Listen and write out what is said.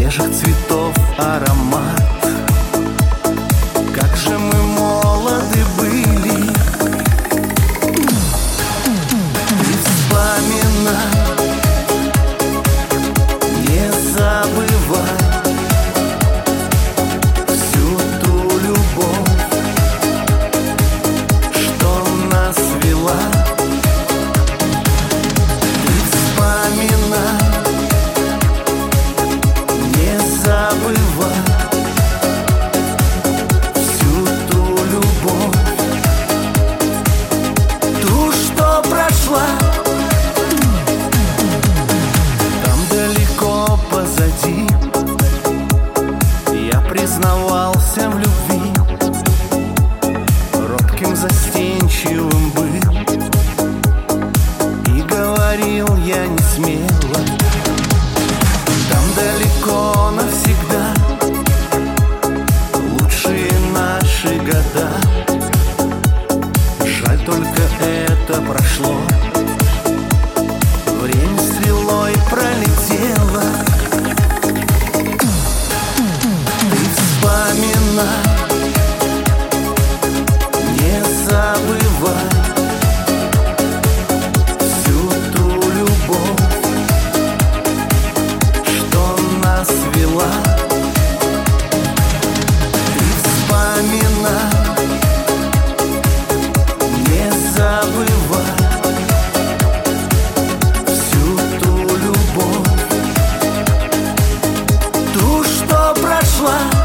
свежих цветов аромат. Как же мы молоды были. Ты вспоминай, не забывай всю ту любовь, что нас вела. Ты вспоминай, не забывай всю ту любовь, ту, что прошла. Там далеко позади я признавался в любви, робким, застенчивым был, и говорил я не смело. Там далеко навсегда лучшие наши года. Жаль, только это прошло, время стрелой пролетело. Ты вспоминай, не забывай всю ту любовь, что нас вела. Ты вспоминай, не забывай всю ту любовь, ту, что прошла.